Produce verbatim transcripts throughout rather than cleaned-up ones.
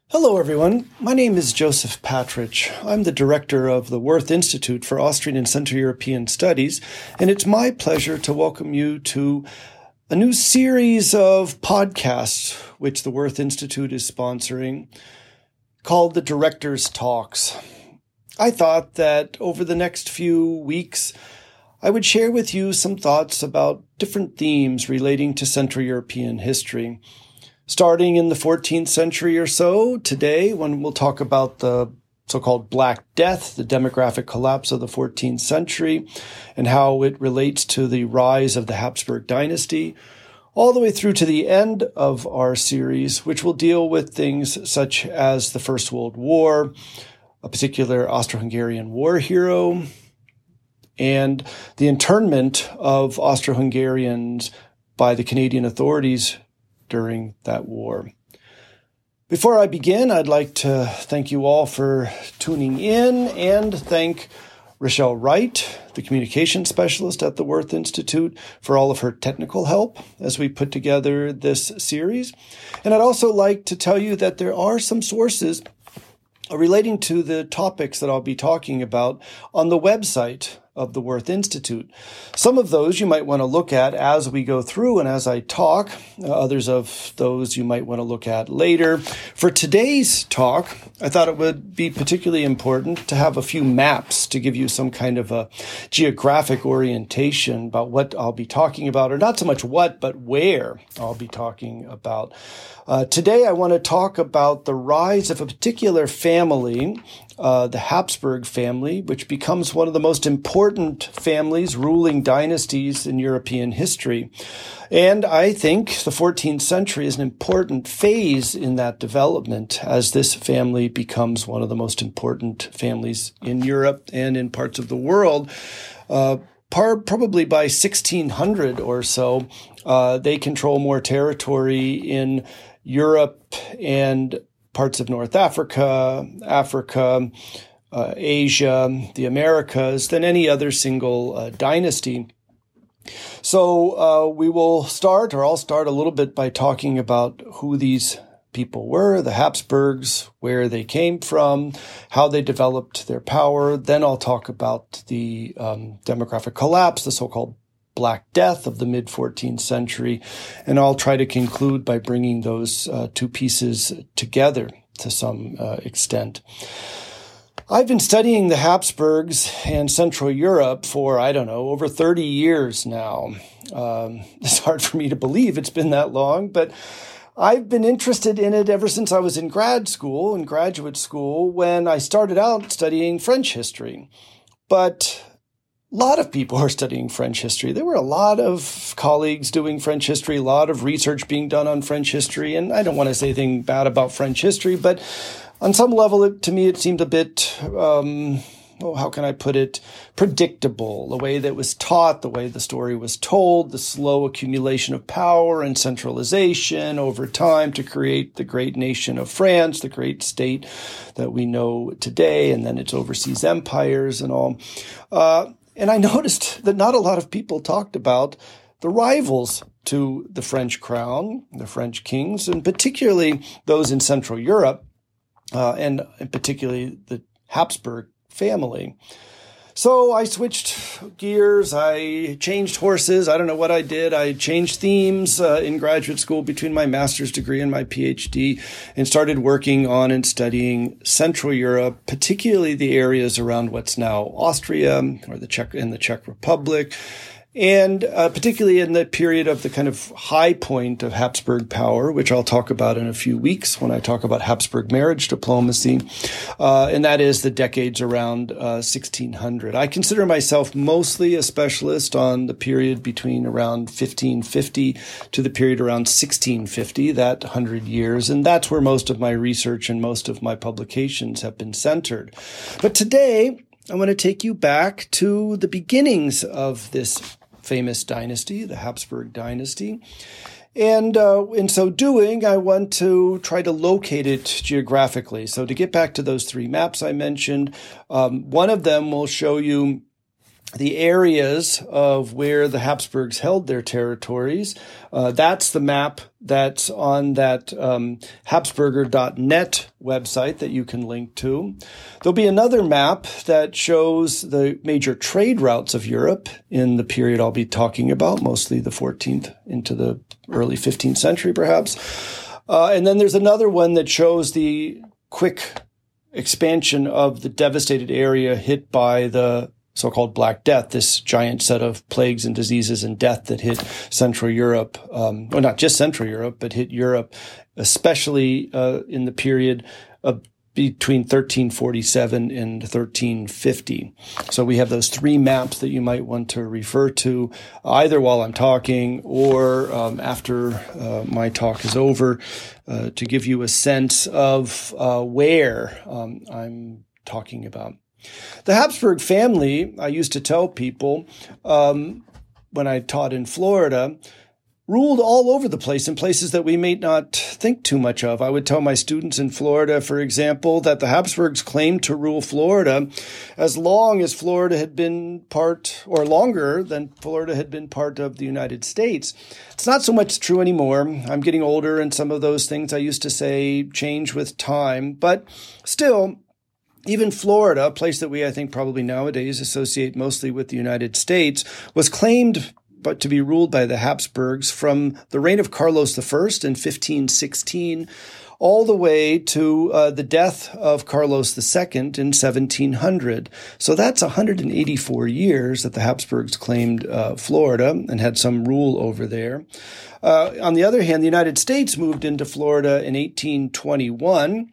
Hello, everyone. My name is Joseph Patridge. I'm the director of the Wirth Institute for Austrian and Central European Studies, and it's my pleasure to welcome you to a new series of podcasts which the Wirth Institute is sponsoring called the Director's Talks. I thought that over the next few weeks, I would share with you some thoughts about different themes relating to Central European history. Starting in the fourteenth century or so, today, when we'll talk about the so-called Black Death, the demographic collapse of the fourteenth century, and how it relates to the rise of the Habsburg dynasty, all the way through to the end of our series, which will deal with things such as the First World War, a particular Austro-Hungarian war hero, and the internment of Austro-Hungarians by the Canadian authorities during that war. Before I begin, I'd like to thank you all for tuning in and thank Rochelle Wright, the communication specialist at the Wirth Institute, for all of her technical help as we put together this series. And I'd also like to tell you that there are some sources relating to the topics that I'll be talking about on the website of the Wirth Institute. Some of those you might want to look at as we go through and as I talk. Uh, others of those you might want to look at later. For today's talk, I thought it would be particularly important to have a few maps to give you some kind of a geographic orientation about what I'll be talking about, or not so much what, but where I'll be talking about. Uh, today, I want to talk about the rise of a particular family, uh, the Habsburg family, which becomes one of the most important families, ruling dynasties in European history. And I think the fourteenth century is an important phase in that development as this family becomes one of the most important families in Europe and in parts of the world. Uh, par- probably by sixteen hundred or so, uh, they control more territory in Europe and parts of North Africa, Africa, uh, Asia, the Americas than any other single uh, dynasty. So uh, we will start, or I'll start a little bit by talking about who these people were, the Habsburgs, where they came from, how they developed their power. Then I'll talk about the um, demographic collapse, the so-called Black Death of the mid-fourteenth century, and I'll try to conclude by bringing those uh, two pieces together to some uh, extent. I've been studying the Habsburgs and Central Europe for, I don't know, over thirty years now. Um, it's hard for me to believe it's been that long, but I've been interested in it ever since I was in grad school, in graduate school, when I started out studying French history. But a lot of people are studying French history. There were a lot of colleagues doing French history, a lot of research being done on French history. And I don't want to say anything bad about French history, but on some level, it, to me, it seemed a bit, um, oh, how can I put it, predictable. The way that it was taught, the way the story was told, the slow accumulation of power and centralization over time to create the great nation of France, the great state that we know today, and then its overseas empires and all. Uh, And I noticed that not a lot of people talked about the rivals to the French crown, the French kings, and particularly those in Central Europe, uh, and particularly the Habsburg family. So I switched gears. I changed horses. I don't know what I did. I changed themes uh, in graduate school between my master's degree and my PhD, and started working on and studying Central Europe, particularly the areas around what's now Austria or the Czech in the Czech Republic, and uh, particularly in the period of the kind of high point of Habsburg power, which I'll talk about in a few weeks when I talk about Habsburg marriage diplomacy, uh, and that is the decades around uh, sixteen hundred. I consider myself mostly a specialist on the period between around fifteen fifty to the period around sixteen fifty, that one hundred years, and that's where most of my research and most of my publications have been centered. But today, I want to take you back to the beginnings of this famous dynasty, the Habsburg dynasty. And uh, in so doing, I want to try to locate it geographically. So to get back to those three maps I mentioned, um, one of them will show you the areas of where the Habsburgs held their territories. Uh, that's the map that's on that um, Habsburger dot net website that you can link to. There'll be another map that shows the major trade routes of Europe in the period I'll be talking about, mostly the fourteenth into the early fifteenth century, perhaps. Uh, and then there's another one that shows the quick expansion of the devastated area hit by the so-called Black Death, this giant set of plagues and diseases and death that hit Central Europe, um, well, not just Central Europe, but hit Europe, especially uh, in the period of between thirteen forty-seven and thirteen fifty. So we have those three maps that you might want to refer to either while I'm talking or um, after uh, my talk is over uh, to give you a sense of uh, where um, I'm talking about. The Habsburg family, I used to tell people um, when I taught in Florida, ruled all over the place in places that we may not think too much of. I would tell my students in Florida, for example, that the Habsburgs claimed to rule Florida as long as Florida had been part, or longer than Florida had been part of the United States. It's not so much true anymore. I'm getting older, and some of those things I used to say change with time, but still, even Florida, a place that we, I think, probably nowadays associate mostly with the United States, was claimed but to be ruled by the Habsburgs from the reign of Carlos the First in fifteen sixteen all the way to uh, the death of Carlos the Second in seventeen hundred. So that's one hundred eighty-four years that the Habsburgs claimed uh, Florida and had some rule over there. Uh, on the other hand, the United States moved into Florida in eighteen twenty-one,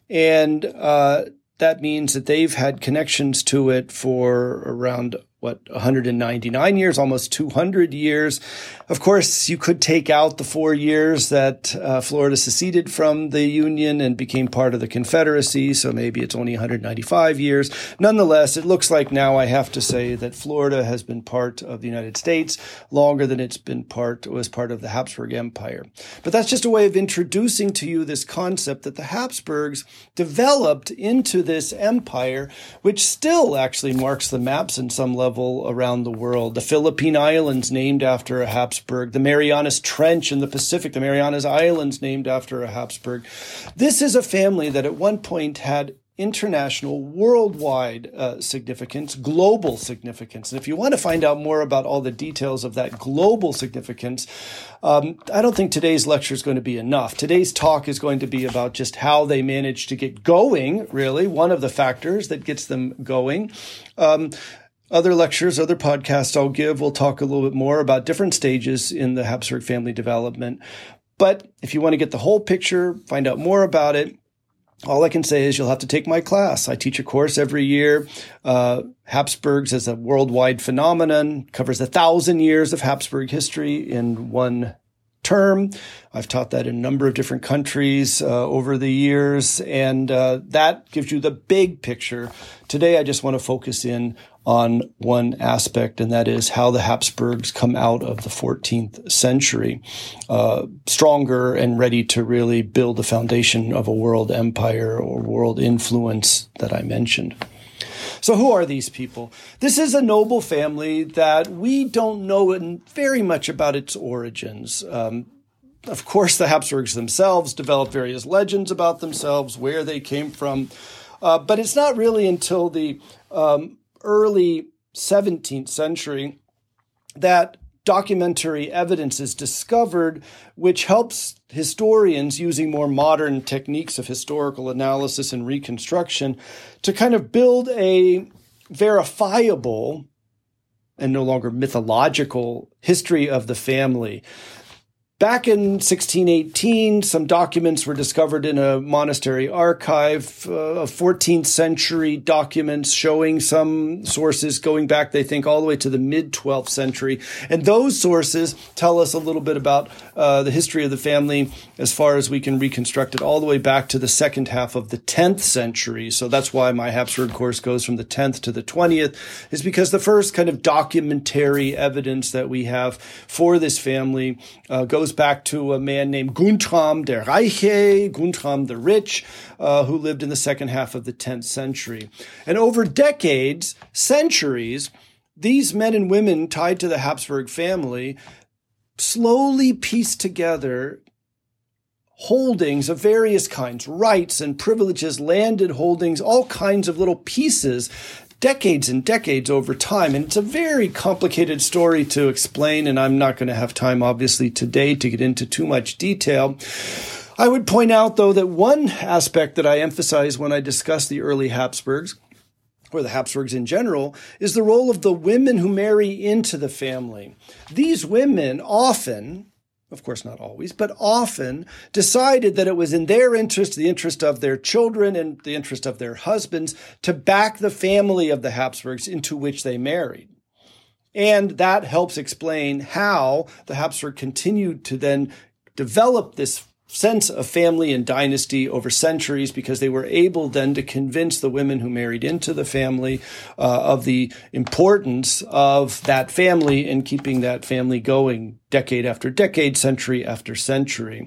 and uh that means that they've had connections to it for around, what, one hundred ninety-nine years, almost two hundred years. Of course, you could take out the four years that uh, Florida seceded from the Union and became part of the Confederacy, so maybe it's only one hundred ninety-five years. Nonetheless, it looks like now I have to say that Florida has been part of the United States longer than it's been part, was part of the Habsburg Empire. But that's just a way of introducing to you this concept that the Habsburgs developed into this empire, which still actually marks the maps in some level around the world. The Philippine Islands named after a Habsburg, the Marianas Trench in the Pacific, the Marianas Islands named after a Habsburg. This is a family that at one point had international, worldwide uh, significance, global significance. And if you want to find out more about all the details of that global significance, um, I don't think today's lecture is going to be enough. Today's talk is going to be about just how they managed to get going, really, one of the factors that gets them going. Um, Other lectures, other podcasts I'll give, we'll talk a little bit more about different stages in the Habsburg family development. But if you want to get the whole picture, find out more about it, all I can say is you'll have to take my class. I teach a course every year. Uh, Habsburgs as a worldwide phenomenon, covers a thousand years of Habsburg history in one term. I've taught that in a number of different countries uh, over the years, and uh, that gives you the big picture. Today, I just want to focus in on one aspect, and that is how the Habsburgs come out of the fourteenth century, uh, stronger and ready to really build the foundation of a world empire or world influence that I mentioned. So who are these people? This is a noble family that we don't know very much about its origins. Um, of course, the Habsburgs themselves developed various legends about themselves, where they came from, uh, but it's not really until the um, early seventeenth century that documentary evidence is discovered, which helps historians using more modern techniques of historical analysis and reconstruction to kind of build a verifiable and no longer mythological history of the family. Back in sixteen eighteen, some documents were discovered in a monastery archive, uh, fourteenth century documents showing some sources going back, they think, all the way to the mid-twelfth century. And those sources tell us a little bit about uh, the history of the family as far as we can reconstruct it all the way back to the second half of the tenth century. So that's why my Habsburg course goes from the tenth to the twentieth, is because the first kind of documentary evidence that we have for this family uh, goes back to a man named Guntram der Reiche, Guntram the Rich, uh, who lived in the second half of the tenth century. And over decades, centuries, these men and women tied to the Habsburg family slowly pieced together holdings of various kinds, rights and privileges, landed holdings, all kinds of little pieces, decades and decades over time. And it's a very complicated story to explain, and I'm not going to have time, obviously, today to get into too much detail. I would point out, though, that one aspect that I emphasize when I discuss the early Habsburgs, or the Habsburgs in general, is the role of the women who marry into the family. These women often, of course not always, but often decided that it was in their interest, the interest of their children and the interest of their husbands, to back the family of the Habsburgs into which they married. And that helps explain how the Habsburg continued to then develop this sense of family and dynasty over centuries, because they were able then to convince the women who married into the family uh, of the importance of that family and keeping that family going decade after decade, century after century.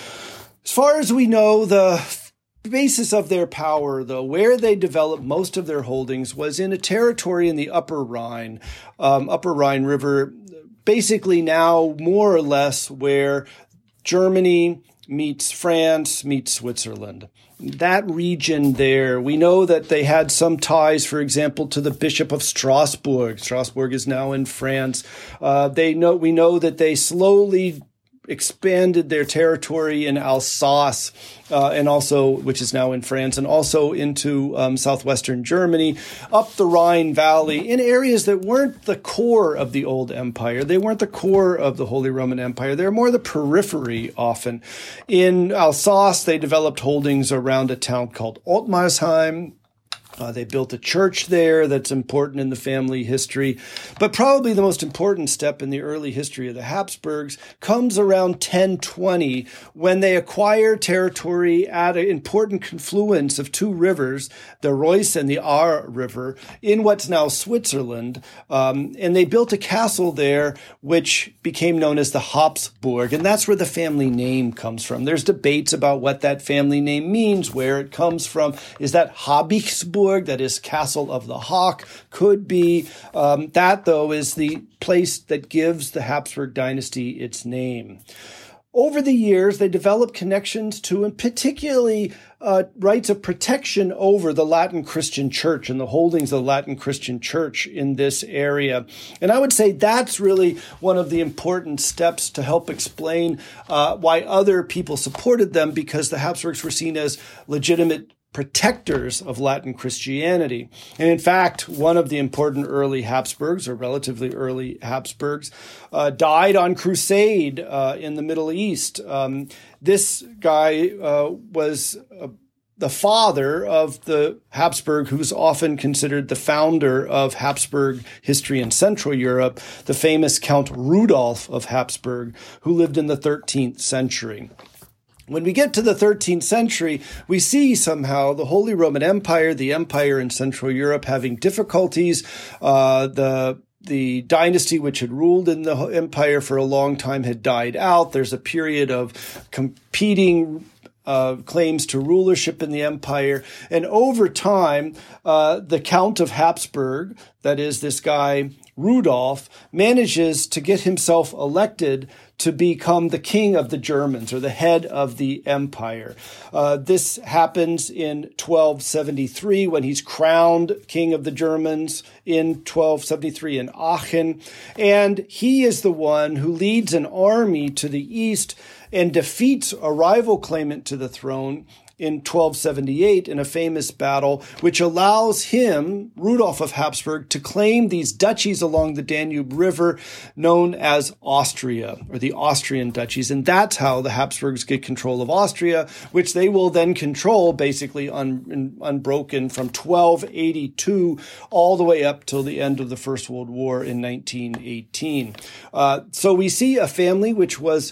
As far as we know, the basis of their power, though, where they developed most of their holdings was in a territory in the Upper Rhine, um, Upper Rhine River, basically now more or less where Germany meets France, meets Switzerland. That region there, we know that they had some ties, for example, to the Bishop of Strasbourg. Strasbourg is now in France. Uh, they know, we know that they slowly expanded their territory in Alsace, uh, and also, which is now in France, and also into um, southwestern Germany, up the Rhine Valley, in areas that weren't the core of the old empire. They weren't the core of the Holy Roman Empire. They're more the periphery often. In Alsace, they developed holdings around a town called Ottmarsheim. Uh, they built a church there that's important in the family history. But probably the most important step in the early history of the Habsburgs comes around ten twenty, when they acquire territory at an important confluence of two rivers, the Reuss and the Ahr River, in what's now Switzerland. Um, and they built a castle there, which became known as the Habsburg. And that's where the family name comes from. There's debates about what that family name means, where it comes from. Is that Habichtsburg? That is Castle of the Hawk, could be. Um, that, though, is the place that gives the Habsburg dynasty its name. Over the years, they developed connections to, and particularly uh, rights of protection over the Latin Christian Church and the holdings of the Latin Christian Church in this area. And I would say that's really one of the important steps to help explain uh, why other people supported them, because the Habsburgs were seen as legitimate protectors of Latin Christianity. And in fact, one of the important early Habsburgs, or relatively early Habsburgs, uh, died on crusade uh, in the Middle East. Um, this guy uh, was uh, the father of the Habsburg, who's often considered the founder of Habsburg history in Central Europe, the famous Count Rudolf of Habsburg, who lived in the thirteenth century. When we get to the thirteenth century, we see somehow the Holy Roman Empire, the empire in Central Europe, having difficulties. Uh, the The dynasty which had ruled in the empire for a long time had died out. There's a period of competing uh, claims to rulership in the empire. And over time, uh, the Count of Habsburg, that is this guy Rudolf, manages to get himself elected to become the king of the Germans, or the head of the empire. Uh, this happens in twelve seventy-three, when he's crowned king of the Germans in twelve seventy-three in Aachen. And he is the one who leads an army to the east and defeats a rival claimant to the throne in twelve seventy-eight in a famous battle, which allows him, Rudolf of Habsburg, to claim these duchies along the Danube River known as Austria, or the Austrian duchies. And that's how the Habsburgs get control of Austria, which they will then control basically un, unbroken from twelve eighty-two all the way up till the end of the First World War in nineteen eighteen. Uh, so we see a family which was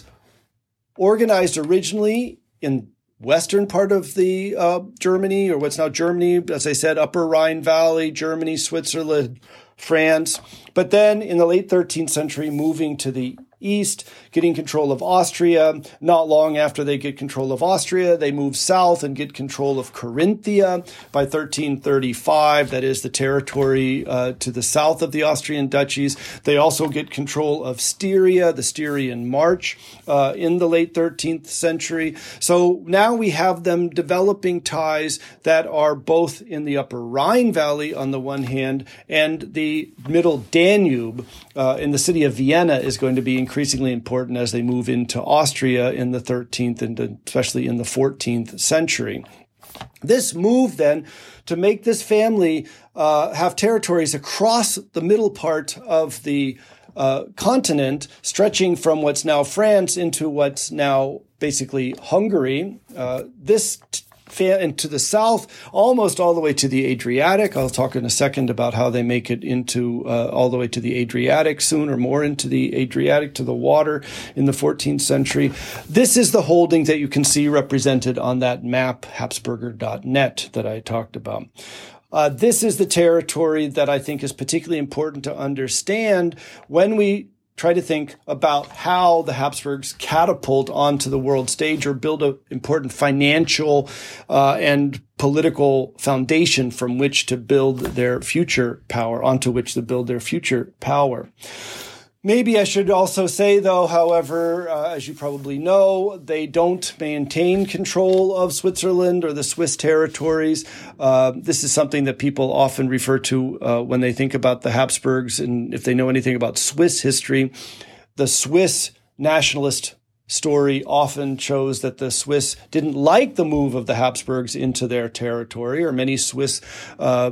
organized originally in western part of the uh, Germany, or what's now Germany, as I said, Upper Rhine Valley, Germany, Switzerland, France. But then in the late thirteenth century, moving to the east, getting control of Austria. Not long after they get control of Austria, they move south and get control of Carinthia by thirteen thirty-five. That is the territory uh, to the south of the Austrian duchies. They also get control of Styria, the Styrian March, uh, in the late thirteenth century. So now we have them developing ties that are both in the upper Rhine Valley on the one hand, and the middle Danube uh, in the city of Vienna is going to be increasingly important as they move into Austria in the thirteenth and especially in the fourteenth century. This move then to make this family uh, have territories across the middle part of the uh, continent, stretching from what's now France into what's now basically Hungary. Uh, this t- And to the south, almost all the way to the Adriatic. I'll talk in a second about how they make it into uh, all the way to the Adriatic soon, or more into the Adriatic, to the water in the fourteenth century. This is the holding that you can see represented on that map, Habsburger dot net, that I talked about. Uh, this is the territory that I think is particularly important to understand when we try to think about how the Habsburgs catapult onto the world stage or build an important financial uh, and political foundation from which to build their future power, onto which to build their future power. Maybe I should also say, though, however, uh, as you probably know, they don't maintain control of Switzerland or the Swiss territories. Uh, this is something that people often refer to uh, when they think about the Habsburgs, and if they know anything about Swiss history. The Swiss nationalist story often shows that the Swiss didn't like the move of the Habsburgs into their territory, or many Swiss uh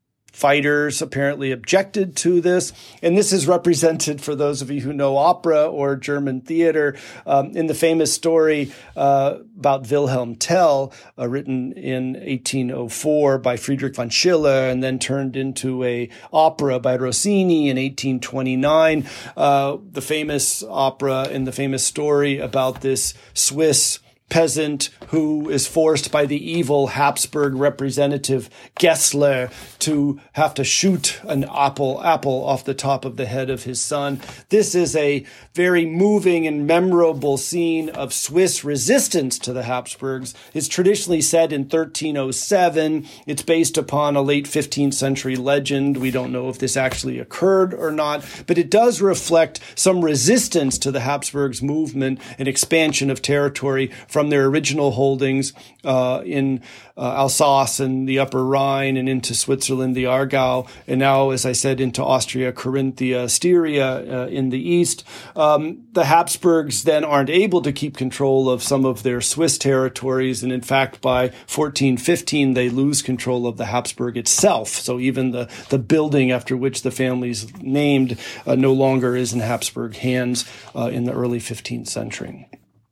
fighters apparently objected to this. And this is represented, for those of you who know opera or German theater, um, in the famous story uh, about Wilhelm Tell, uh, written in eighteen oh four by Friedrich von Schiller, and then turned into a opera by Rossini in eighteen twenty-nine. Uh, the famous opera and the famous story about this Swiss peasant who is forced by the evil Habsburg representative Gessler to have to shoot an apple apple off the top of the head of his son. This is a very moving and memorable scene of Swiss resistance to the Habsburgs. It's traditionally set in thirteen oh seven. It's based upon a late fifteenth century legend. We don't know if this actually occurred or not, but it does reflect some resistance to the Habsburgs movement and expansion of territory from their original holdings uh, in uh, Alsace and the Upper Rhine, and into Switzerland, the Aargau, and now, as I said, into Austria, Carinthia, Styria uh, in the east. Um, the Habsburgs then aren't able to keep control of some of their Swiss territories, and in fact, by fourteen fifteen, they lose control of the Habsburg itself. So even the, the building after which the family's named uh, no longer is in Habsburg hands uh, in the early fifteenth century.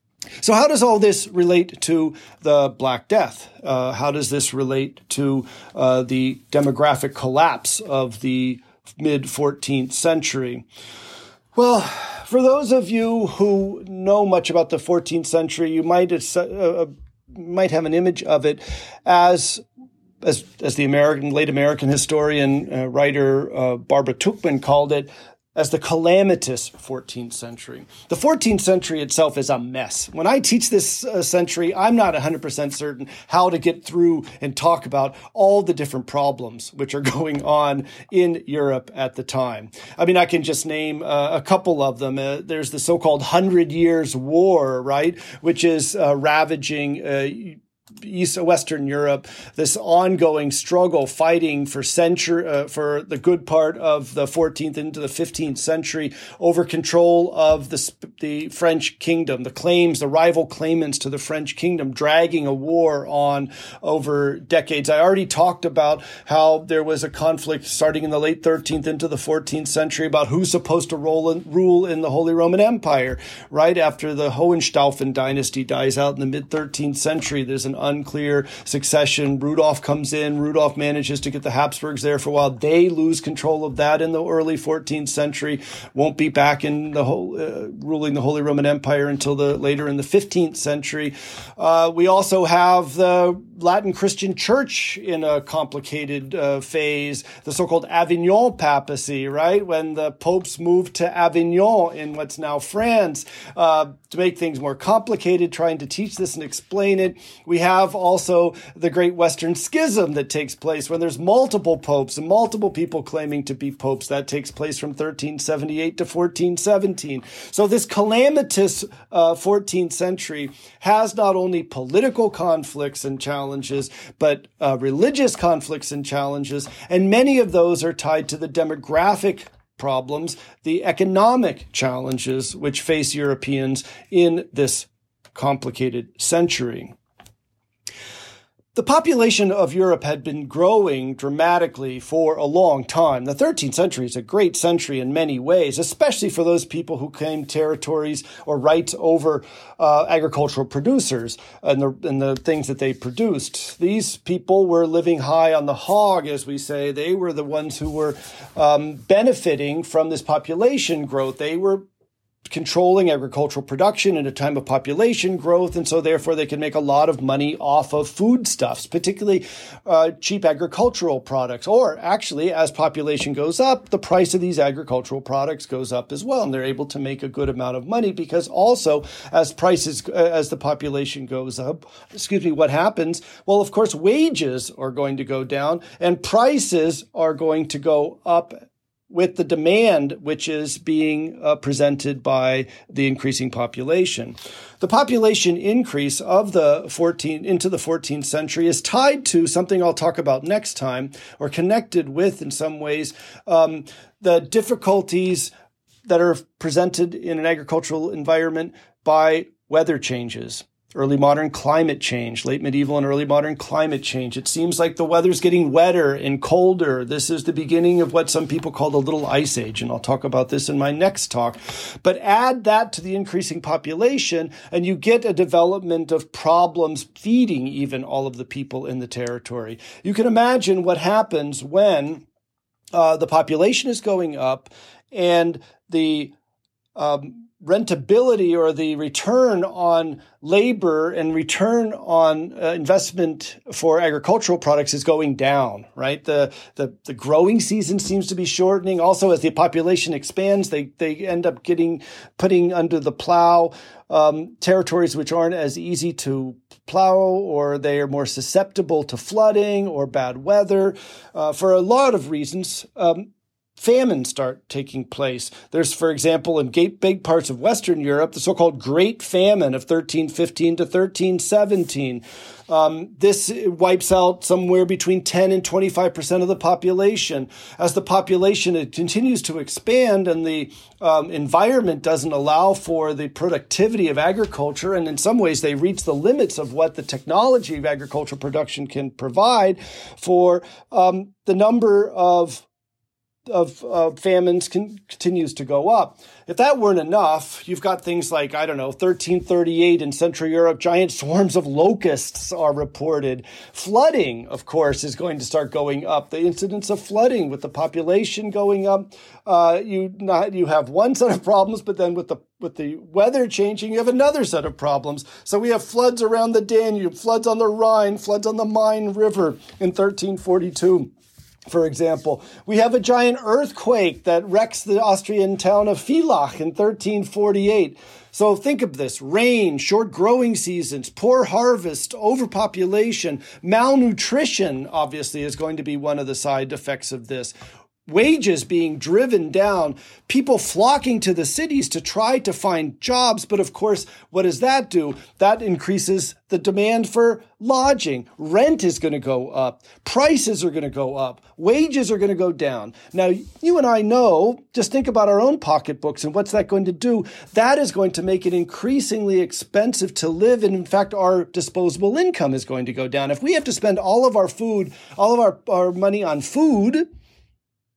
So how does all this relate to the Black Death? Uh, how does this relate to uh, the demographic collapse of the mid-fourteenth century? Well, for those of you who know much about the fourteenth century, you might uh, might have an image of it as as as the American late American historian uh, writer uh, Barbara Tuchman called it, as the calamitous fourteenth century. The fourteenth century itself is a mess. When I teach this uh, century, I'm not one hundred percent certain how to get through and talk about all the different problems which are going on in Europe at the time. I mean, I can just name uh, a couple of them. Uh, there's the so-called Hundred Years' War, right, which is uh, ravaging uh, East Western Europe, this ongoing struggle, fighting for century, uh, for the good part of the fourteenth into the fifteenth century over control of the the French kingdom, the claims, the rival claimants to the French kingdom, dragging a war on over decades. I already talked about how there was a conflict starting in the late thirteenth into the fourteenth century about who's supposed to roll in, rule in the Holy Roman Empire. Right after the Hohenstaufen dynasty dies out in the mid-thirteenth century, there's an unclear succession. Rudolf comes in. Rudolf manages to get the Habsburgs there for a while. They lose control of that in the early fourteenth century. Won't be back in the whole, uh, ruling the Holy Roman Empire until the later in the fifteenth century. Uh, we also have the Latin Christian church in a complicated uh, phase, the so-called Avignon papacy, right? When the popes moved to Avignon in what's now France uh, to make things more complicated, trying to teach this and explain it. We have also the Great Western Schism that takes place when there's multiple popes and multiple people claiming to be popes. That takes place from thirteen seventy-eight to fourteen seventeen. So this calamitous uh, fourteenth century has not only political conflicts and challenges, but uh, religious conflicts and challenges, and many of those are tied to the demographic problems, the economic challenges which face Europeans in this complicated century. The population of Europe had been growing dramatically for a long time. The thirteenth century is a great century in many ways, especially for those people who claimed territories or rights over uh, agricultural producers and the, and the things that they produced. These people were living high on the hog, as we say. They were the ones who were um, benefiting from this population growth. They were controlling agricultural production in a time of population growth, and so therefore they can make a lot of money off of foodstuffs, particularly uh, cheap agricultural products. Or actually, as population goes up, the price of these agricultural products goes up as well, and they're able to make a good amount of money because also as prices, uh, as the population goes up, excuse me, what happens? Well, of course, wages are going to go down and prices are going to go up with the demand which is being uh, presented by the increasing population. The population increase of the fourteenth into the fourteenth century is tied to something I'll talk about next time, or connected with in some ways, um, the difficulties that are presented in an agricultural environment by weather changes. Early modern climate change, late medieval and early modern climate change. It seems like the weather's getting wetter and colder. This is the beginning of what some people call the Little Ice Age, and I'll talk about this in my next talk. But add that to the increasing population, and you get a development of problems feeding even all of the people in the territory. You can imagine what happens when uh, the population is going up and the um, rentability or the return on labor and return on uh, investment for agricultural products is going down, right? The, the, the growing season seems to be shortening. Also, as the population expands, they, they end up getting, putting under the plow, um, territories which aren't as easy to plow, or they are more susceptible to flooding or bad weather, uh, for a lot of reasons. Um, Famines start taking place. There's, for example, in big parts of Western Europe, the so-called Great Famine of thirteen fifteen to thirteen seventeen. Um, this wipes out somewhere between ten and twenty-five percent of the population. As the population continues to expand and the um, environment doesn't allow for the productivity of agriculture, and in some ways they reach the limits of what the technology of agricultural production can provide for, um, the number of of uh, famines can, continues to go up. If that weren't enough, you've got things like, I don't know, thirteen thirty-eight in Central Europe, giant swarms of locusts are reported. Flooding, of course, is going to start going up. The incidence of flooding with the population going up, uh, you not you have one set of problems, but then with the with the weather changing, you have another set of problems. So we have floods around the Danube, floods on the Rhine, floods on the Main River in thirteen forty-two. For example, we have a giant earthquake that wrecks the Austrian town of Villach in thirteen forty-eight. So think of this: rain, short growing seasons, poor harvest, overpopulation, malnutrition obviously is going to be one of the side effects of this. Wages being driven down, people flocking to the cities to try to find jobs. But of course, what does that do? That increases the demand for lodging. Rent is going to go up. Prices are going to go up. Wages are going to go down. Now, you and I know, just think about our own pocketbooks and what's that going to do? That is going to make it increasingly expensive to live. And in fact, our disposable income is going to go down. If we have to spend all of our food, all of our, our money on food,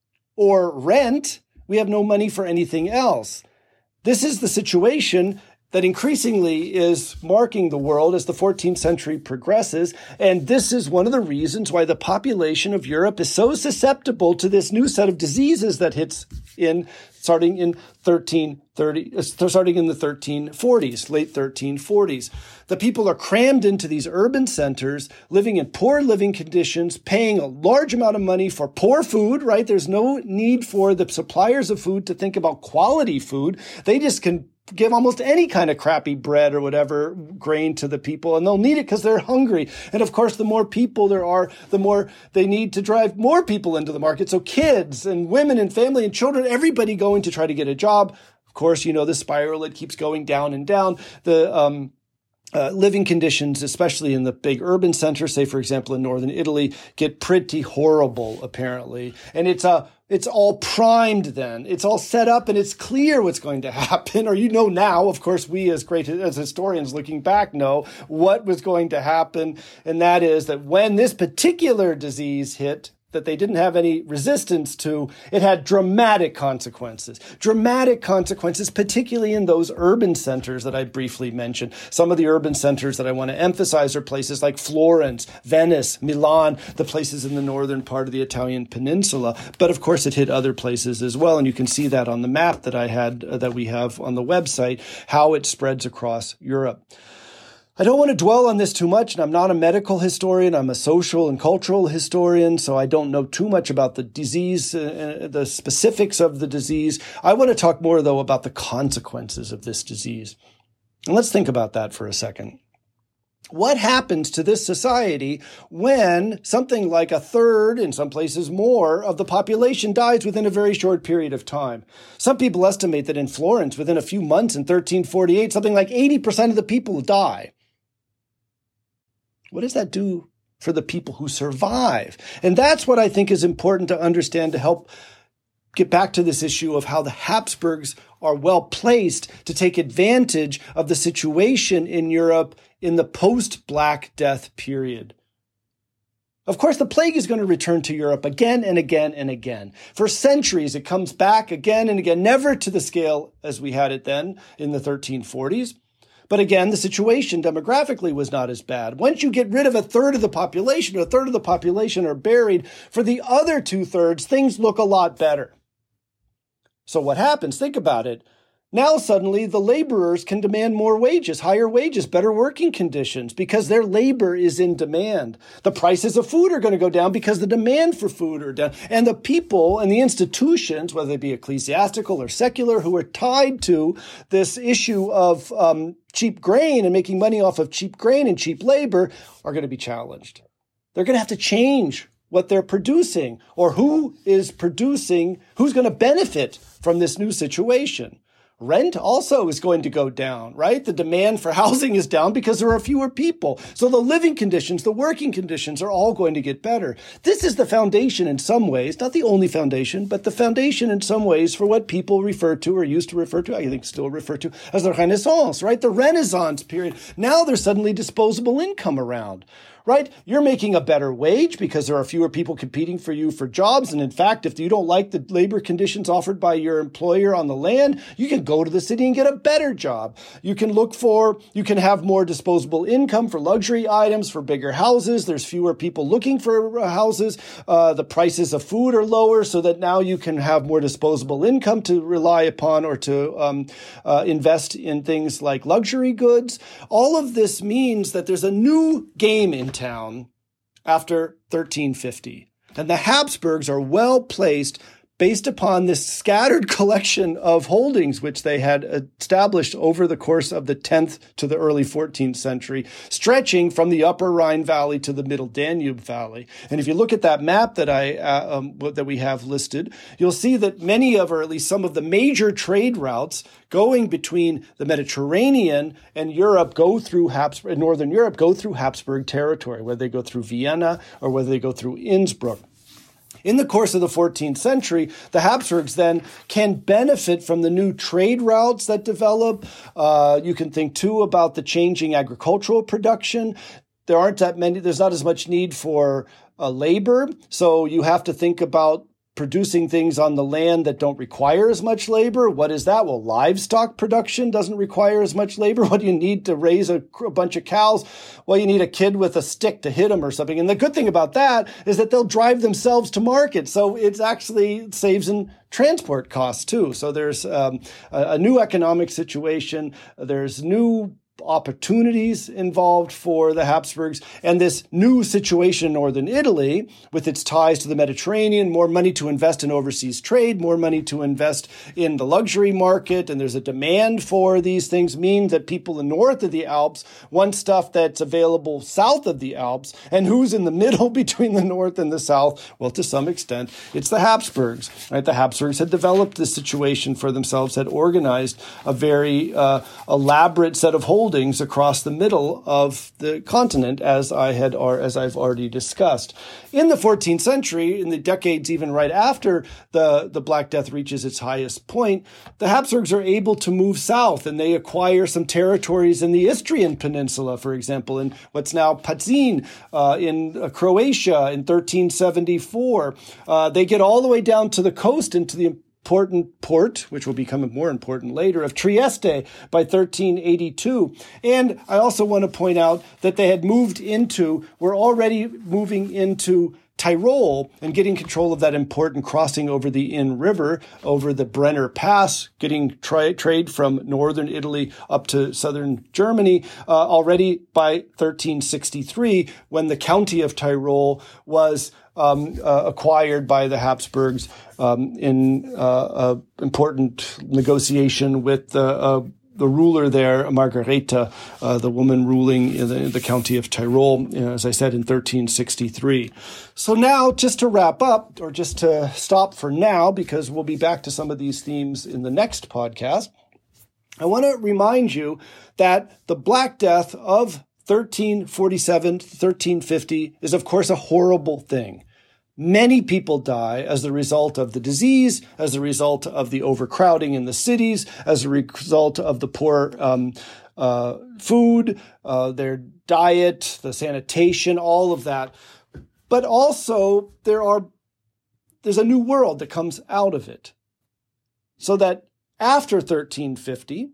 or rent, we have no money for anything else. This is the situation that increasingly is marking the world as the fourteenth century progresses. And this is one of the reasons why the population of Europe is so susceptible to this new set of diseases that hits in starting in thirteen thirty, starting in the thirteen forties, late thirteen forties. The people are crammed into these urban centers, living in poor living conditions, paying a large amount of money for poor food, right? There's no need for the suppliers of food to think about quality food. They just can give almost any kind of crappy bread or whatever grain to the people, and they'll need it because they're hungry. And of course, the more people there are, the more they need to drive more people into the market. So kids and women and family and children, everybody going to try to get a job. Of course, you know, the spiral, it keeps going down and down. The, um, Uh, living conditions, especially in the big urban centers, say, for example, in northern Italy, get pretty horrible, apparently. And it's a, it's all primed then. It's all set up and it's clear what's going to happen. Or you know now, of course, we as great as historians looking back know what was going to happen. And that is that when this particular disease hit, that they didn't have any resistance to, it had dramatic consequences. Dramatic consequences, particularly in those urban centers that I briefly mentioned. Some of the urban centers that I want to emphasize are places like Florence, Venice, Milan, the places in the northern part of the Italian peninsula. But of course, it hit other places as well. And you can see that on the map that I had, uh, that we have on the website, how it spreads across Europe. I don't want to dwell on this too much, and I'm not a medical historian. I'm a social and cultural historian, so I don't know too much about the disease, uh, the specifics of the disease. I want to talk more, though, about the consequences of this disease. And let's think about that for a second. What happens to this society when something like a third, in some places more, of the population dies within a very short period of time? Some people estimate that in Florence, within a few months in thirteen forty-eight, something like eighty percent of the people die. What does that do for the people who survive? And that's what I think is important to understand to help get back to this issue of how the Habsburgs are well placed to take advantage of the situation in Europe in the post-Black Death period. Of course, the plague is going to return to Europe again and again and again. For centuries, it comes back again and again, never to the scale as we had it then in the thirteen forties. But again, the situation demographically was not as bad. Once you get rid of a third of the population, or a third of the population are buried, for the other two thirds, things look a lot better. So what happens? Think about it. Now suddenly the laborers can demand more wages, higher wages, better working conditions because their labor is in demand. The prices of food are going to go down because the demand for food are down. And the people and the institutions, whether they be ecclesiastical or secular, who are tied to this issue of um, cheap grain and making money off of cheap grain and cheap labor, are going to be challenged. They're going to have to change what they're producing, or who is producing, who's going to benefit from this new situation. Rent also is going to go down, right? The demand for housing is down because there are fewer people. So the living conditions, the working conditions are all going to get better. This is the foundation in some ways, not the only foundation, but the foundation in some ways for what people refer to or used to refer to, I think still refer to as the Renaissance, right? The Renaissance period. Now there's suddenly disposable income around. Right? You're making a better wage because there are fewer people competing for you for jobs. And in fact, if you don't like the labor conditions offered by your employer on the land, you can go to the city and get a better job. You can look for, you can have more disposable income for luxury items, for bigger houses. There's fewer people looking for houses. Uh, the prices of food are lower so that now you can have more disposable income to rely upon or to um, uh, invest in things like luxury goods. All of this means that there's a new game in town after thirteen fifty. And the Habsburgs are well placed based upon this scattered collection of holdings which they had established over the course of the tenth to the early fourteenth century, stretching from the upper Rhine Valley to the middle Danube Valley. And if you look at that map that I uh, um, that we have listed, you'll see that many of, or at least some of the major trade routes going between the Mediterranean and Europe go through Habsburg, Northern Europe go through Habsburg territory, whether they go through Vienna or whether they go through Innsbruck. In the course of the fourteenth century, the Habsburgs then can benefit from the new trade routes that develop. Uh, you can think, too, about the changing agricultural production. There aren't that many, there's not as much need for uh, labor. So you have to think about producing things on the land that don't require as much labor. What is that? Well, livestock production doesn't require as much labor. What do you need to raise a, a bunch of cows? Well, you need a kid with a stick to hit them or something. And the good thing about that is that they'll drive themselves to market. So it's actually saves in transport costs too. So there's um, a, a new economic situation. There's new opportunities involved for the Habsburgs, and this new situation in northern Italy with its ties to the Mediterranean, more money to invest in overseas trade, more money to invest in the luxury market, and there's a demand for these things, mean that people in north of the Alps want stuff that's available south of the Alps. And who's in the middle between the north and the south? Well, to some extent, it's the Habsburgs. Right? The Habsburgs had developed this situation for themselves, had organized a very uh, elaborate set of holdings across the middle of the continent, as I had, or as I've already discussed. In the fourteenth century, in the decades even right after the, the Black Death reaches its highest point, the Habsburgs are able to move south, and they acquire some territories in the Istrian Peninsula, for example, in what's now Pazin, uh, in uh, Croatia in thirteen seventy-four. Uh, they get all the way down to the coast into the important port, which will become more important later, of Trieste by thirteen eighty-two. And I also want to point out that they had moved into, were already moving into Tyrol and getting control of that important crossing over the Inn River, over the Brenner Pass, getting tra- trade from northern Italy up to southern Germany, uh, already by thirteen sixty-three, when the county of Tyrol was Um, uh, acquired by the Habsburgs um, in uh, an important negotiation with the, uh, the ruler there, Margareta, uh, the woman ruling in the, in the county of Tyrol, you know, as I said, in thirteen sixty-three. So now, just to wrap up, or just to stop for now, because we'll be back to some of these themes in the next podcast, I want to remind you that the Black Death of thirteen forty-seven to thirteen fifty is, of course, a horrible thing. Many people die as the result of the disease, as a result of the overcrowding in the cities, as a result of the poor um, uh, food, uh, their diet, the sanitation, all of that. But also, there are there's a new world that comes out of it. So that after thirteen fifty,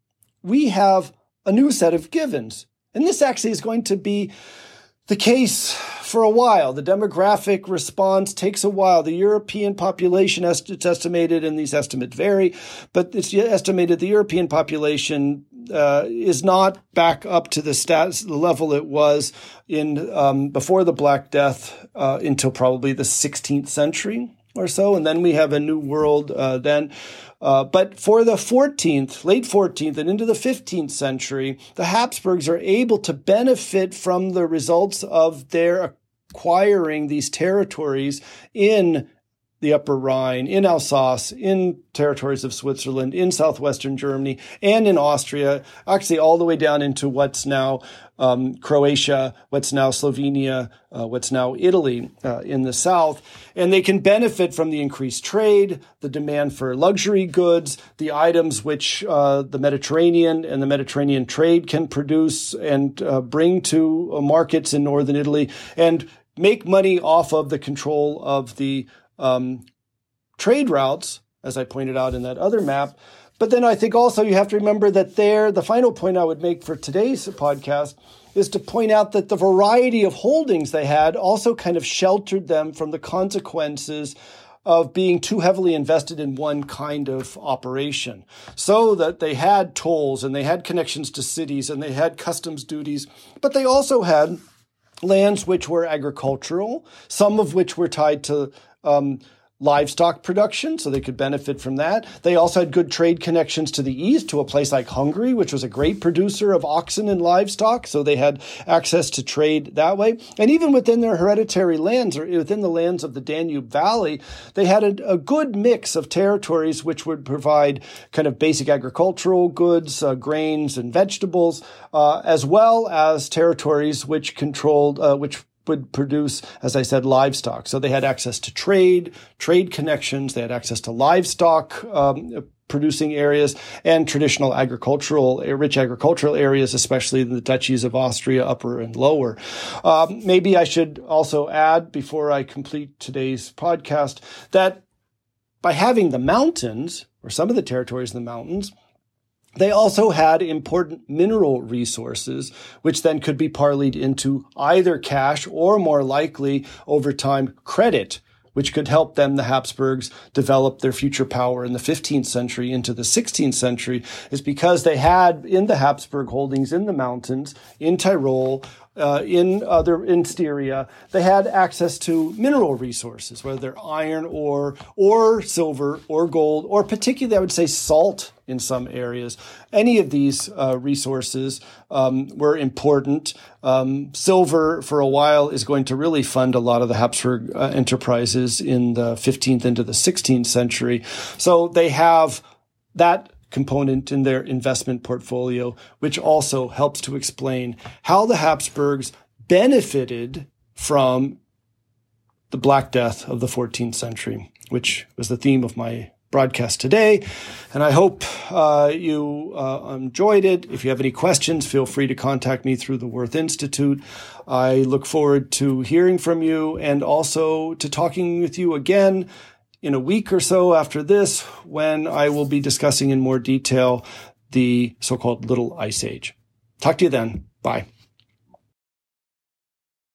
we have a new set of givens. And this actually is going to be the case for a while. The demographic response takes a while. The European population, it's estimated, and these estimates vary, but it's estimated the European population uh, is not back up to the stats, the level it was in um, before the Black Death uh, until probably the sixteenth century or so. And then we have a new world uh, then. Uh, but for the fourteenth, late fourteenth and into the fifteenth century, the Habsburgs are able to benefit from the results of their acquiring these territories in the Upper Rhine, in Alsace, in territories of Switzerland, in southwestern Germany, and in Austria, actually all the way down into what's now um, Croatia, what's now Slovenia, uh, what's now Italy uh, in the south. And they can benefit from the increased trade, the demand for luxury goods, the items which uh, the Mediterranean and the Mediterranean trade can produce and uh, bring to uh, markets in northern Italy, and make money off of the control of the Um, trade routes, as I pointed out in that other map. But then I think also you have to remember that there, the final point I would make for today's podcast is to point out that the variety of holdings they had also kind of sheltered them from the consequences of being too heavily invested in one kind of operation. So that they had tolls, and they had connections to cities, and they had customs duties, but they also had lands which were agricultural, some of which were tied to Um, livestock production, so they could benefit from that. They also had good trade connections to the east, to a place like Hungary, which was a great producer of oxen and livestock, so they had access to trade that way. And even within their hereditary lands, or within the lands of the Danube Valley, they had a, a good mix of territories which would provide kind of basic agricultural goods, uh, grains and vegetables, uh, as well as territories which controlled, uh, which would produce, as I said, livestock. So they had access to trade, trade connections. They had access to livestock um, producing areas and traditional agricultural, rich agricultural areas, especially in the duchies of Austria, Upper and Lower. Um, maybe I should also add, before I complete today's podcast, that by having the mountains, or some of the territories in the mountains, they also had important mineral resources, which then could be parlayed into either cash or, more likely, over time, credit, which could help them, the Habsburgs, develop their future power in the fifteenth century into the sixteenth century, is because they had in the Habsburg holdings in the mountains, in Tyrol, Uh, in other in Styria, they had access to mineral resources, whether they're iron ore or silver or gold, or particularly, I would say, salt in some areas. Any of these uh, resources um, were important. Um, silver, for a while, is going to really fund a lot of the Habsburg uh, enterprises in the fifteenth into the sixteenth century. So they have that component in their investment portfolio, which also helps to explain how the Habsburgs benefited from the Black Death of the fourteenth century, which was the theme of my broadcast today. And I hope uh, you uh, enjoyed it. If you have any questions, feel free to contact me through the Wirth Institute. I look forward to hearing from you and also to talking with you again in a week or so after this, when I will be discussing in more detail the so-called Little Ice Age. Talk to you then. Bye.